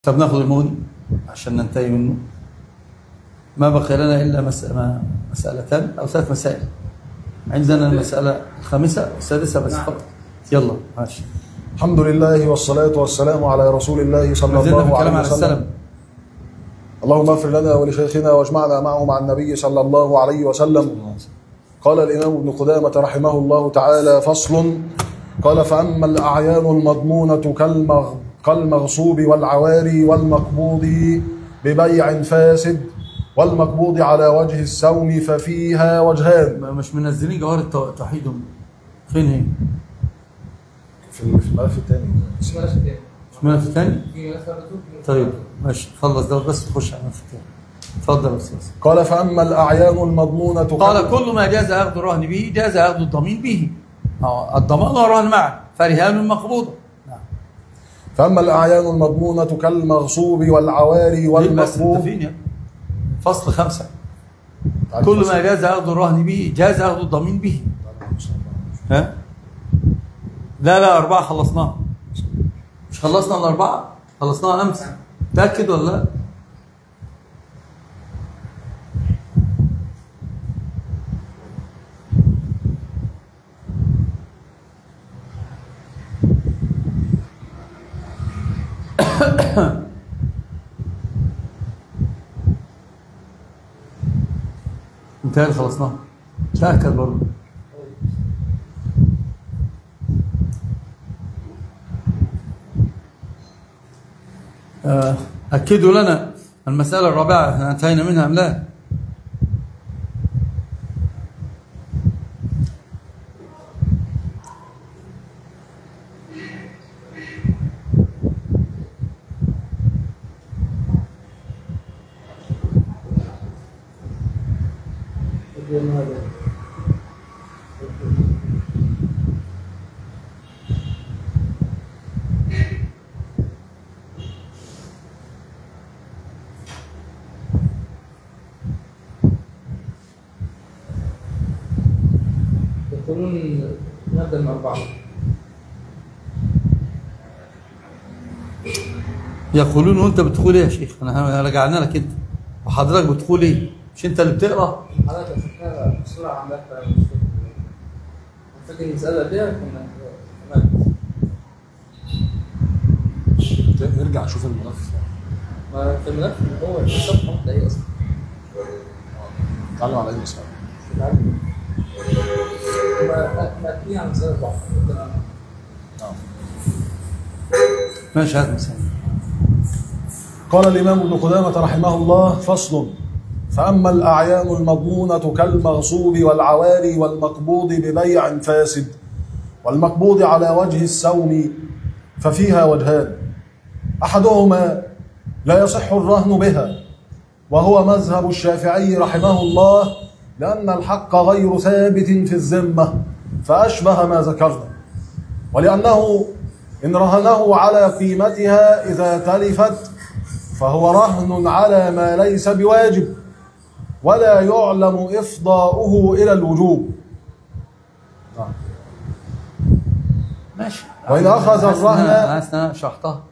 طب ناخذ المغني عشان ننتهي منه. ما بقي لنا إلا مسألتان أو 3 مسائل. عندنا المسألة الخامسة والسادسة بس فقط. يلا ماشي. الحمد لله والصلاة والسلام على رسول الله صلى الله عليه وسلم. اللهم اغفر لنا ولشيخنا واجمعنا معه مع النبي صلى الله عليه وسلم. قال الإمام ابن قدامة رحمه الله تعالى: فصل. قال: فأما الأعيان المضمونة كالمغصوب والعواري والمقبوض ببيع فاسد والمقبوض على وجه السوم ففيها وجهان. مش منزلين جوهر التوحيد؟ فين هي؟ في الملف الثاني. مش الملف الثاني؟ طيب ماشي، خلص ده بس نخش على الملف الثاني. اتفضل يا استاذ. قال: فأما الأعيان المضمونة قال: كل ما جاز أخذ الرهن به جاز أخذ الضمين به. الضمان والرهن معا فرهان مقبوضة. فأما الأعيان المضمونة كالمغصوب والعواري والمقبوض. فصل 5. كل ما جاز أخذ الرهن به جاز أخذ الضمين به. ها؟ لا 4 خلصناها. مش خلصنا ال4؟ خلصناها أمس. تأكد ولا لا؟ انتهى خلصناها. تأكد برضه. أكدوا لنا المسألة الرابعة احنا انتهينا منها أم لا؟ نبدأ من 4. يقولون وانت بتقول ايه يا شيخ؟ انا رجعنا لك انت وحضرتك بتقول ايه؟ مش انت اللي بتقرا؟ حضرتك فكرة بسرعة عندك فاكر المسألة دي كنا نرجع نشوف الملف. ما في الملف هو الصفحة ده هي اصلا. تعالوا على اي مسألة؟ مأكلين عن مسألة 4. ماشي هات مثال. قال الإمام ابن قدامة رحمه الله: فصل. فأما الأعيان المضمونة كالمغصوب والعواري والمقبوض ببيع فاسد والمقبوض على وجه السوم ففيها وجهان. أحدهما لا يصح الرهن بها، وهو مذهب الشافعي رحمه الله، لأن الحق غير ثابت في الذمة فأشبه ما ذكرنا، ولأنه إن رهنه على قيمتها إذا تلفت فهو رهن على ما ليس بواجب ولا يعلم إفضاؤه إلى الوجوب. ماشي. وإن أخذ الرهن أنا شرحتها.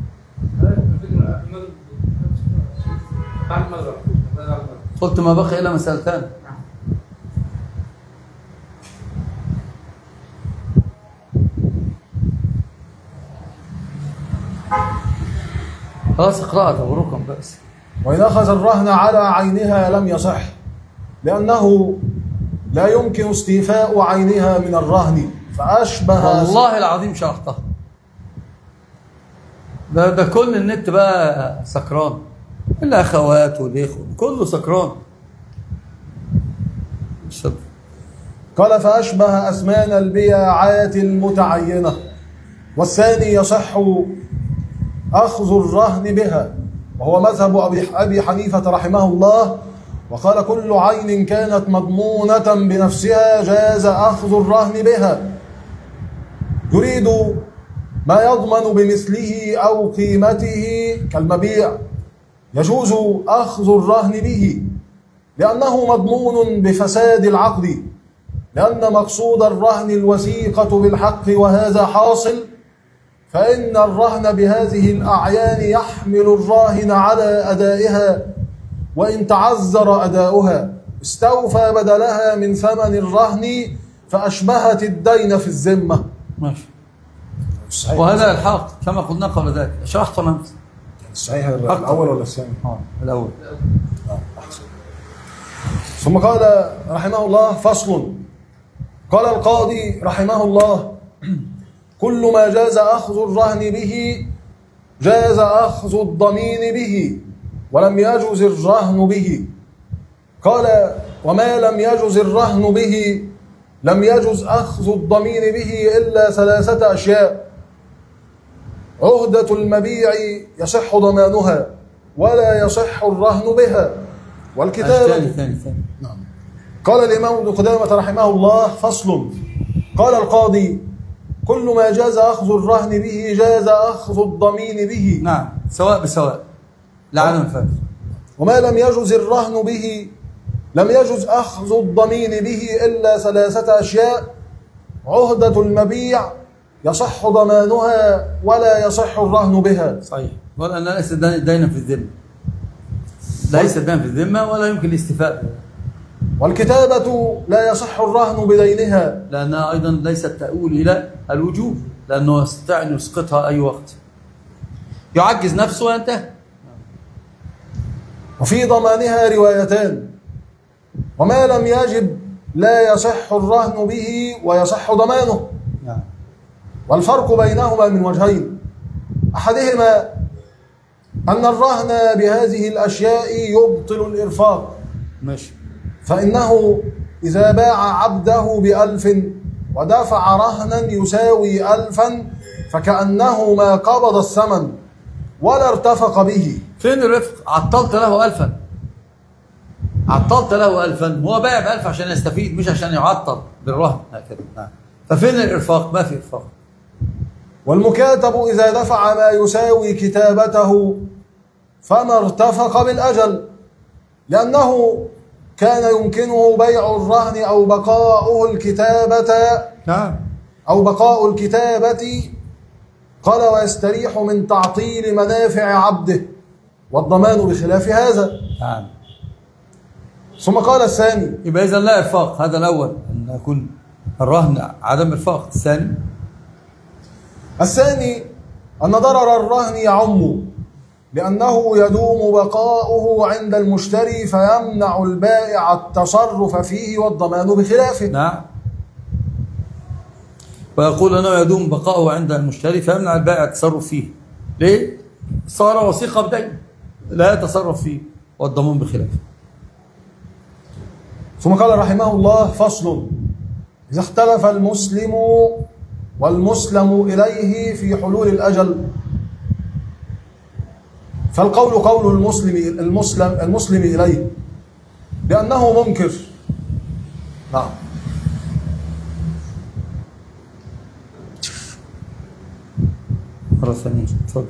قلت ما بقي إلا مسألتان. خلاص اقرأت أبروكم بس. وإن أخذ الرهن على عينها لم يصح، لأنه لا يمكن استيفاء عينها من الرهن فأشبه. والله العظيم شرحتها. ده كل النت بقى سكران، الأخوات والإخوة كله سكران. قال: فأشبه أثمان البياعات المتعينة. والثاني يصح أخذ الرهن بها، وهو مذهب أبي حنيفة رحمه الله، وقال: كل عين كانت مضمونة بنفسها جاز أخذ الرهن بها. يريد ما يضمن بمثله أو قيمته كالمبيع، يجوز أخذ الرهن به لأنه مضمون بفساد العقد، لأن مقصود الرهن الوثيقة بالحق، وهذا حاصل فإن الرهن بهذه الأعيان يحمل الراهن على أدائها، وإن تعذر أداؤها استوفى بدلها من ثمن الرهن فأشبهت الدين في الذمة. ماشي. وهذا الحق كما قلنا قبل ذلك، شرحت أنا. الصحيح الأول ولا الثاني؟ الأول. أحسن. ثم قال رحمه الله: فصل. قال القاضي رحمه الله: كل ما جاز أخذ الرهن به جاز أخذ الضمين به، ولم يجوز الرهن به. قال: وما لم يجوز الرهن به لم يجوز أخذ الضمين به إلا 3 أشياء: عهدة المبيع يصح ضمانها ولا يصح الرهن بها، والكتابة. ثاني. نعم. قال الإمام ابن قدامة رحمه الله: فصل. قال القاضي: كل ما جاز أخذ الرهن به جاز أخذ الضمين به. نعم، سواء بسواء لا عدم الفرق. وما لم يجوز الرهن به لم يجوز أخذ الضمين به إلا 3 أشياء: عهدة المبيع يصح ضمانها ولا يصح الرهن بها. صحيح. ولا ليس دينا في الذمة، ليس دينا في الذمة ولا يمكن الاستيفاء. والكتابة لا يصح الرهن بدينها، لأنها أيضا ليست تؤول إلى الوجوب، لأنه يستطيع أن يسقطها أي وقت، يعجز نفسه وينتهي. وفي ضمانها روايتان: وما لم يجب لا يصح الرهن به ويصح ضمانه. نعم. والفرق بينهما من وجهين: أحدهما أن الرهن بهذه الأشياء يبطل الإرفاق، ماشي. فإنه إذا باع عبده ب1000 ودفع رهنا يساوي 1000 فكأنه ما قبض الثمن ولا ارتفق به. فين الرفق؟ عطلت له 1000، عطلت له 1000، هو بايع ب1000 عشان يستفيد مش عشان يعطل بالرهن هكذا. نعم. ففين الإرفاق؟ ما في إرفاق. والمكاتب إذا دفع ما يساوي كتابته فما ارتفق بالأجل، لأنه كان يمكنه بيع الرهن أو بقاؤه الكتابة. نعم. أو بقاء الكتابة. قال: ويستريح من تعطيل منافع عبده، والضمان بخلاف هذا. نعم. ثم قال الثاني: يبقى إذا لا إرفاق، هذا الأول أن يكون الرهن عدم إرفاق. الثاني أن ضرر الرهن يعم، لأنه يدوم بقاؤه عند المشتري فيمنع البائع التصرف فيه والضمان بخلافه. نعم. ويقول أنه يدوم بقاؤه عند المشتري فيمنع البائع التصرف فيه. ليه؟ صار وثيقة بدين لا يتصرف فيه والضمان بخلافه. ثم قال رحمه الله: فصل. إذا اختلف المسلم والمسلم إليه في حلول الأجل فالقول قول المسلم إليه لأنه منكر. نعم. مرة ثانية. تفضل.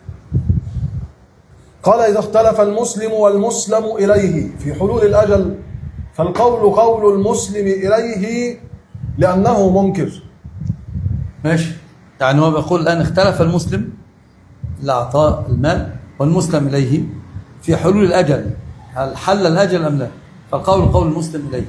قال: إذا اختلف المسلم والمسلم إليه في حلول الأجل فالقول قول المسلم إليه لأنه منكر. ماشي. يعني هو بيقول الآن اختلف المسلم لأعطاء المال والمسلم إليه في حلول الأجل، هل حل الأجل أم لا؟ فالقول قول المسلم إليه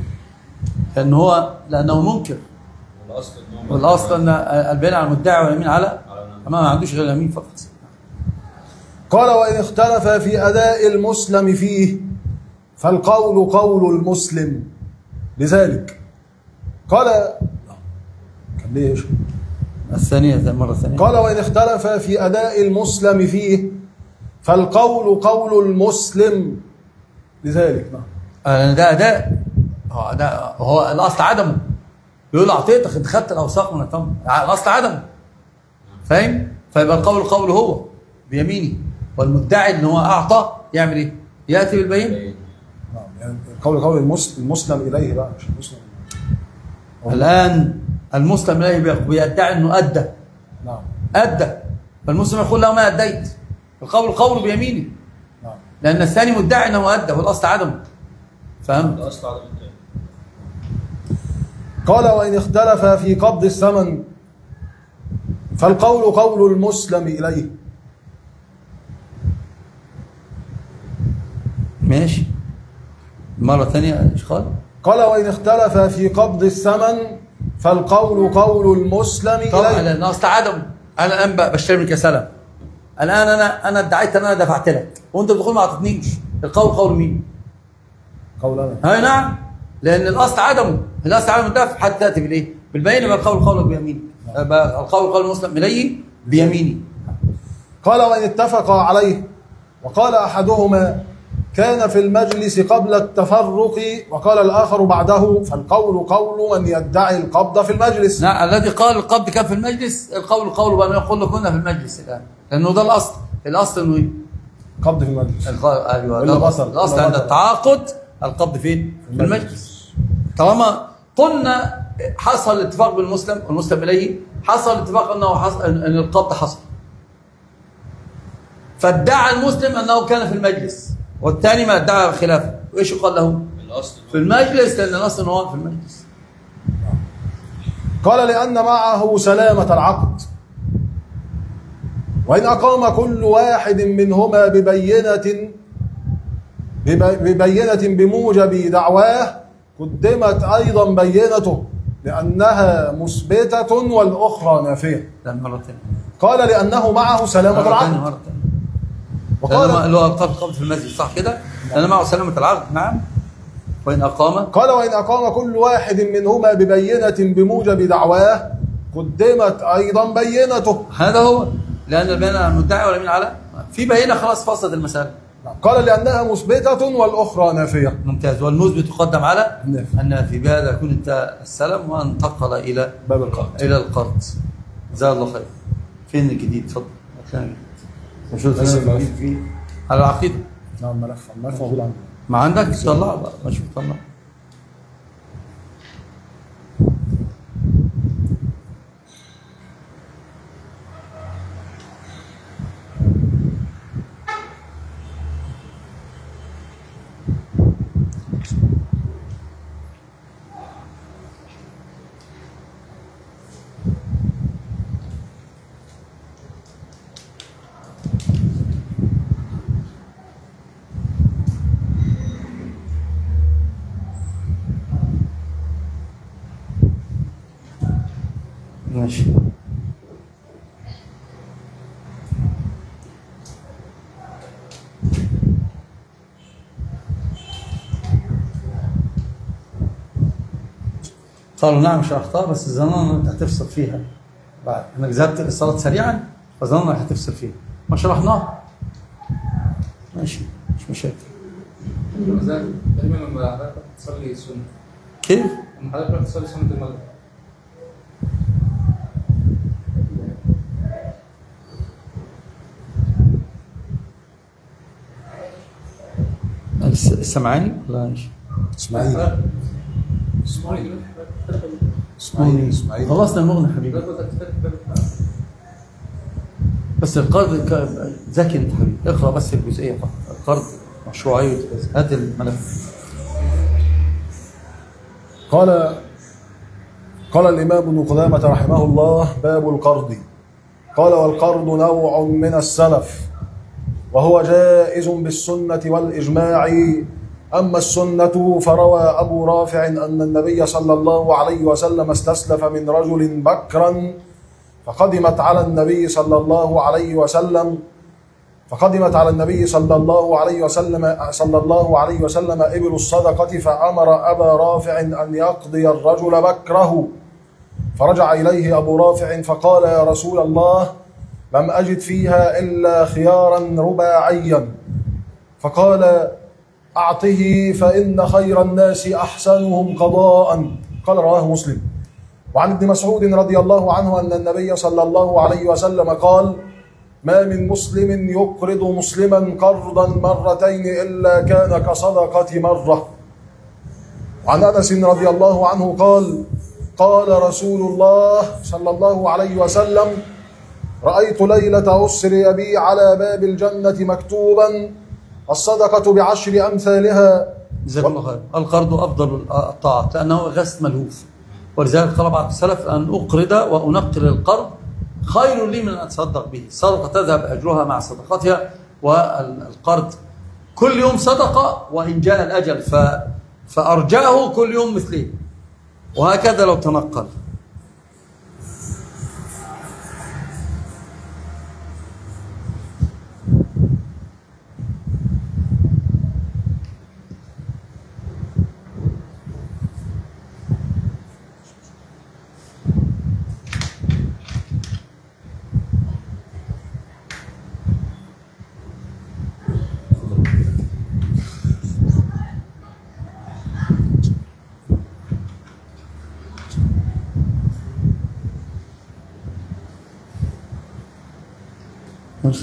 لأنه منكر. والأصل أن البيان على المدعي واليمين على ما عندوش غير اليمين فقط. قال: وإن اختلف في أداء المسلم فيه فالقول قول المسلم لذلك. قال: كان ليه ايش؟ الثانية مرة ثانية. قال: وإن اختلف في أداء المسلم فيه فالقول قول المسلم لذلك. ده أداء، هو الأصل عدمه. يقول أعطيتك أنت خدت الأوساق من التمر، الأصل عدمه. فاهم؟ فيبقى القول قوله هو بيمينه، والمدعي إن هو أعطى يعمل إيه؟ يأتي بالبينة. يعني القول قول المسلم إليه بقى مش المسلم. الآن المسلم إليه بيدعي إنه أدى. نعم. أدى، فالمسلم يقول له ما أديت. القول قوله بيمينه. نعم. لأن الثاني مدعي إنه أدى والأصل عدمه. فهمت؟ الأصل عدم الدين. قال: وإن اختلف في قبض الثمن فالقول قول المسلم إليه. ماشي. مرة ثانية إشغال. قال وإن اختلف في قبض الثمن فالقول قول المسلم طبعا إليه. لأن أصل عدم. أنا الآن بشتري منك سلم. الآن أنا ادعيت أن أنا دفعت لك وأنت بتقول ما أعطتنيش. القول قول مين؟ قول أنا. هاي نعم. لأن الأصل عدمه. الأصل عدم الدفع حتى تأتي بالإيه؟ بالبينة. القول قولك بيمينك. القول قول المسلم إليه بيميني. قال وإن اتفقا عليه وقال أحدهما كان في المجلس قبل التفرق وقال الآخر بعده فالقول قول من يدعي القبض في المجلس. نعم. الذي قال القبض كان في المجلس القول قول بأنه يقول لك كنا في المجلس الآن. لأنه ده الأصل. الأصل إنه إيه؟ قبض في المجلس. أيوه ده الأصل عند التعاقد القبض فين؟ في المجلس. طالما قلنا حصل الاتفاق بالمسلم والمسلم إليه حصل الاتفاق أن القبض حصل. فادعى المسلم أنه كان في المجلس والثاني ما ادعى خلافه. وإيش يقال له؟ الأصل في المجلس لأن الأصل أنه هو في المجلس. قال لأن معه سلامة العقد وإن أقام كل واحد منهما ببينة بموجب دعواه قدمت أيضا بينته لأنها مثبتة والأخرى نافية. مرة ثانية. قال لأنه معه سلامة العقد. مرة ثانية. وقال اللي هو القبض في المسجد صح كده؟ لأن معه سلامة العقد. نعم. وإن أقام كل واحد منهما ببينة بموجب دعواه قدمت أيضا بينته. هذا هو. لأن البينة على المدعي ولا مين على؟ في بينة خلاص فصلت المسألة. قال لأنها مثبتة والأخرى نافية. ممتاز. والمثبت يقدم على النافي. النافي. بهذا يكون انتهى السلم وانتقل إلى باب القرض. إلى القرض. جزاه الله خير. فين الجديد؟ تفضل. نشوف الجديد فيه على العقيدة. نعم الملف موجود عندي. ما عندك؟ طلع بقى. ما شوف طلع. ماشي. قالوا نعم شرحتها بس ظننا انك هتفصل فيها بعد انك ذهبت للصلاه سريعا فظننا انك هتفصل فيها. ما شرحناها. ماشي مش مشاكل. دايما لما حضرتك تصلي سنة كيف؟ لما حضرتك تصلي سنة المغرب سمعاني ولا ايش؟ اسماعيل. اسماعيل خلصنا المغنى حبيبي. بس القرض ذكي انت حبيبي. اقرا بس الجزئيه فقط. القرض مشروعيه. هات الملف. قال الإمام ابن قدامة رحمه الله باب القرض. قال والقرض نوع من السلف وهو جائز بالسنة والإجماع. أما السنة فروى أبو رافع أن النبي صلى الله عليه وسلم استسلف من رجل بكرا فقدمت على النبي صلى الله عليه وسلم إبل الصدقة فأمر أبا رافع أن يقضي الرجل بكره. فرجع إليه أبو رافع فقال يا رسول الله لم أجد فيها إلا خيارا رباعيا. فقال أعطه فإن خير الناس أحسنهم قضاء. قال رواه مسلم. وعن ابن مسعود رضي الله عنه أن النبي صلى الله عليه وسلم قال ما من مسلم يقرض مسلما قرضا مرتين إلا كان كصدقة مرة. وعن أنس رضي الله عنه قال قال رسول الله صلى الله عليه وسلم رأيت ليلة أسري بي على باب الجنة مكتوبا الصدقة بعشر أمثالها. جزاك الله خير. القرض أفضل الطاعات لأنه غسل ملهوف. ولذلك قال بعض السلف أن أقرض وأنقل القرض خير لي من أن أتصدق به. الصدقة تذهب أجرها مع صدقتها، والقرض كل يوم صدقة وإن جاء الأجل فأرجاه كل يوم مثله، وهكذا لو تنقل.